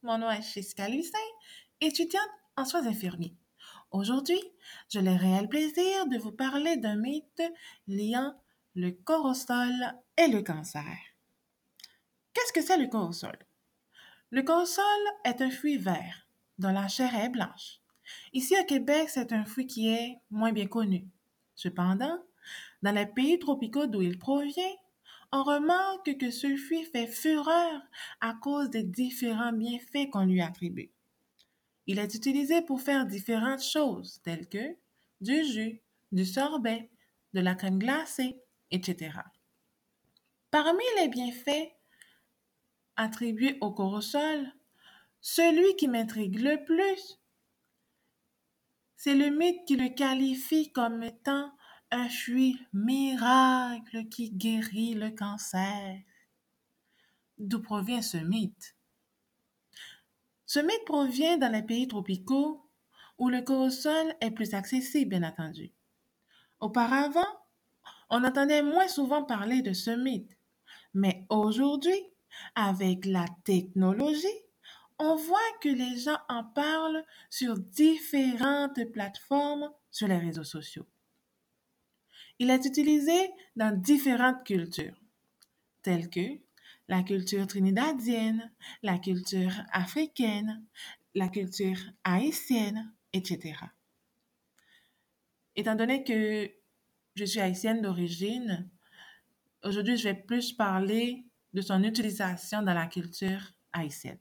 Mon nom est Jessica Lucin, étudiante en soins infirmiers. Aujourd'hui, j'ai le réel plaisir de vous parler d'un mythe liant le corps au sol et le cancer. Qu'est-ce que c'est le corps au sol? Le corps au sol est un fruit vert, dont la chair est blanche. Ici au Québec, c'est un fruit qui est moins bien connu. Cependant, dans les pays tropicaux d'où il provient, on remarque que ce fruit fait fureur à cause des différents bienfaits qu'on lui attribue. Il est utilisé pour faire différentes choses, telles que du jus, du sorbet, de la crème glacée, etc. Parmi les bienfaits attribués au corosol, celui qui m'intrigue le plus, c'est le mythe qui le qualifie comme étant un fruit miracle qui guérit le cancer. D'où provient ce mythe? Ce mythe provient dans les pays tropicaux où le corosol est plus accessible, bien entendu. Auparavant, on entendait moins souvent parler de ce mythe, mais aujourd'hui, avec la technologie, on voit que les gens en parlent sur différentes plateformes sur les réseaux sociaux. Il est utilisé dans différentes cultures, telles que la culture trinidadienne, la culture africaine, la culture haïtienne, etc. Étant donné que je suis haïtienne d'origine, aujourd'hui je vais plus parler de son utilisation dans la culture haïtienne.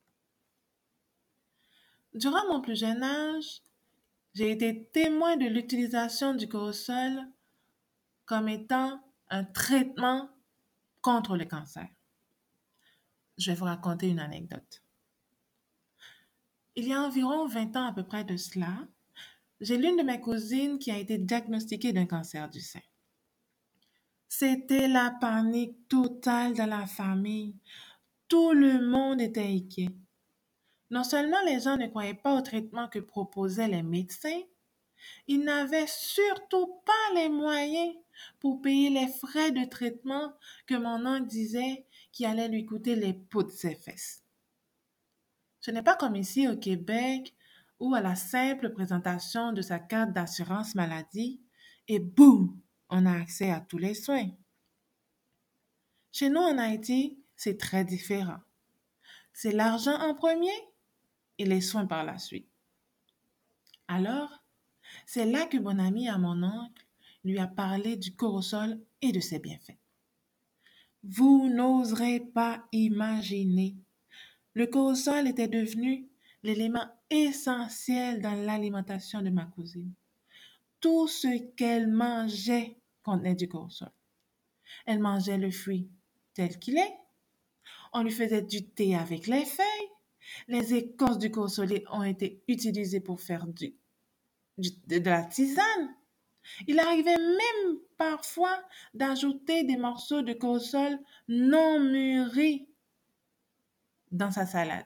Durant mon plus jeune âge, j'ai été témoin de l'utilisation du cortisol comme étant un traitement contre le cancer. Je vais vous raconter une anecdote. Il y a environ 20 ans à peu près de cela, j'ai l'une de mes cousines qui a été diagnostiquée d'un cancer du sein. C'était la panique totale dans la famille. Tout le monde était inquiet. Non seulement les gens ne croyaient pas au traitement que proposaient les médecins, ils n'avaient surtout pas les moyens pour payer les frais de traitement que mon oncle disait qui allaient lui coûter les peaux de ses fesses. Ce n'est pas comme ici au Québec où à la simple présentation de sa carte d'assurance maladie, et boum, on a accès à tous les soins. Chez nous en Haïti, c'est très différent. C'est l'argent en premier et les soins par la suite. Alors, c'est là que mon ami à mon oncle lui a parlé du corosol et de ses bienfaits. Vous n'oserez pas imaginer. Le corosol était devenu l'élément essentiel dans l'alimentation de ma cousine. Tout ce qu'elle mangeait contenait du corosol. Elle mangeait le fruit tel qu'il est. On lui faisait du thé avec les feuilles. Les écorces du corsolé ont été utilisées pour faire de la tisane. Il arrivait même parfois d'ajouter des morceaux de corosol non mûris dans sa salade.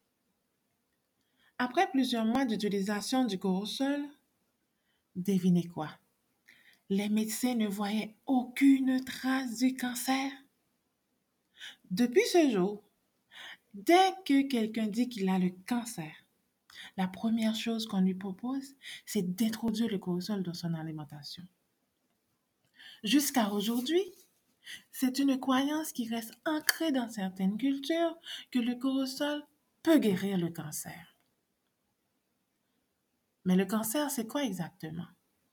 Après plusieurs mois d'utilisation du corosol, devinez quoi? Les médecins ne voyaient aucune trace du cancer. Depuis ce jour, dès que quelqu'un dit qu'il a le cancer, la première chose qu'on lui propose, c'est d'introduire le cortisol dans son alimentation. Jusqu'à aujourd'hui, c'est une croyance qui reste ancrée dans certaines cultures que le cortisol peut guérir le cancer. Mais le cancer, c'est quoi exactement?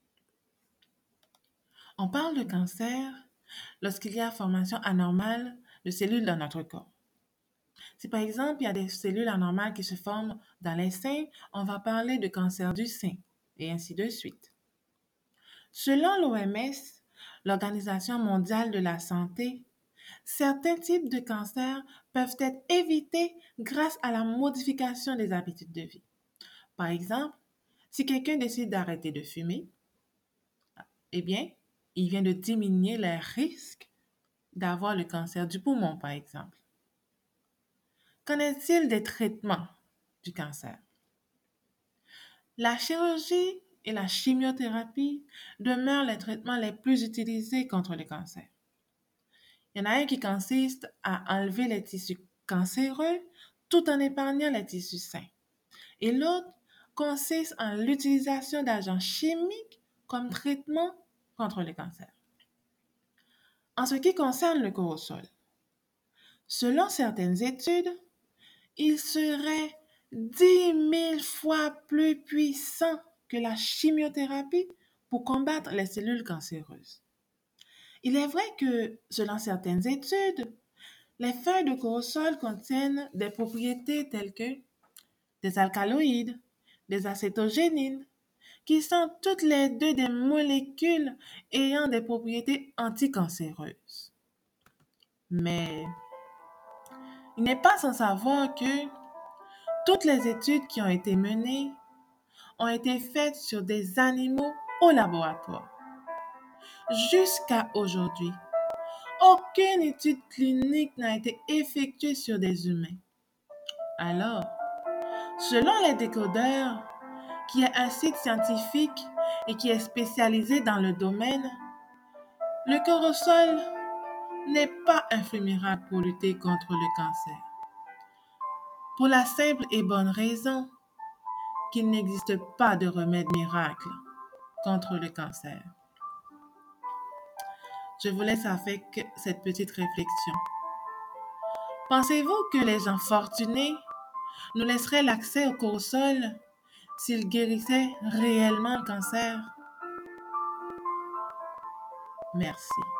On parle de cancer lorsqu'il y a formation anormale de cellules dans notre corps. Si par exemple, il y a des cellules anormales qui se forment dans les seins, on va parler de cancer du sein, et ainsi de suite. Selon l'OMS, l'Organisation mondiale de la santé, certains types de cancers peuvent être évités grâce à la modification des habitudes de vie. Par exemple, si quelqu'un décide d'arrêter de fumer, eh bien, il vient de diminuer les risques d'avoir le cancer du poumon, par exemple. Qu'en est-il des traitements du cancer? La chirurgie et la chimiothérapie demeurent les traitements les plus utilisés contre le cancer. Il y en a un qui consiste à enlever les tissus cancéreux tout en épargnant les tissus sains. Et l'autre consiste en l'utilisation d'agents chimiques comme traitement contre le cancer. En ce qui concerne le cortisol, selon certaines études, il serait 10 000 fois plus puissant que la chimiothérapie pour combattre les cellules cancéreuses. Il est vrai que, selon certaines études, les feuilles de cortisol contiennent des propriétés telles que des alcaloïdes, des acétogénines, qui sont toutes les deux des molécules ayant des propriétés anticancéreuses. Mais il n'est pas sans savoir que toutes les études qui ont été menées ont été faites sur des animaux au laboratoire. Jusqu'à aujourd'hui, aucune étude clinique n'a été effectuée sur des humains. Alors, selon les décodeurs, qui est un site scientifique et qui est spécialisé dans le domaine, le cortisol n'est pas un fait miracle pour lutter contre le cancer. Pour la simple et bonne raison qu'il n'existe pas de remède miracle contre le cancer. Je vous laisse avec cette petite réflexion. Pensez-vous que les gens fortunés nous laisseraient l'accès au cortisol s'ils guérissaient réellement le cancer? Merci.